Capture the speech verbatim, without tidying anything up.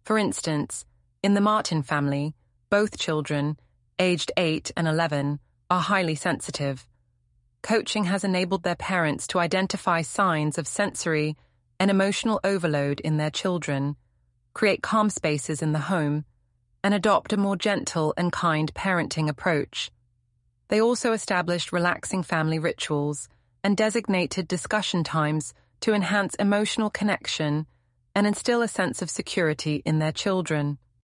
For instance, in the Martin family, both children, aged eight and eleven, are highly sensitive. Coaching has enabled their parents to identify signs of sensory and emotional overload in their children, create calm spaces in the home, and adopt a more gentle and kind parenting approach. They also established relaxing family rituals and designated discussion times to enhance emotional connection and instill a sense of security in their children.